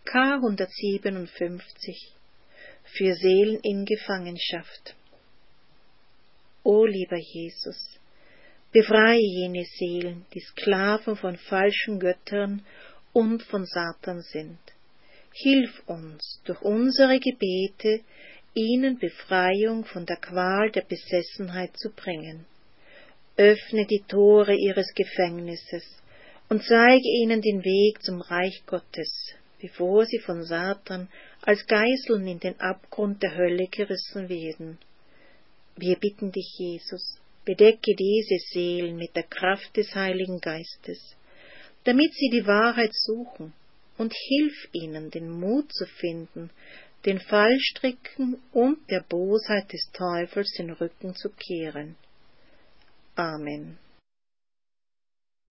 K157 für Seelen in Gefangenschaft. O lieber Jesus, befreie jene Seelen, die Sklaven von falschen Göttern und von Satan sind. Hilf uns, durch unsere Gebete, ihnen Befreiung von der Qual der Besessenheit zu bringen. Öffne die Tore ihres Gefängnisses und zeige ihnen den Weg zum Reich Gottes, bevor sie von Satan als Geißeln in den Abgrund der Hölle gerissen werden. Wir bitten dich, Jesus, bedecke diese Seelen mit der Kraft des Heiligen Geistes, damit sie die Wahrheit suchen, und hilf ihnen, den Mut zu finden, den Fallstricken und der Bosheit des Teufels den Rücken zu kehren. Amen.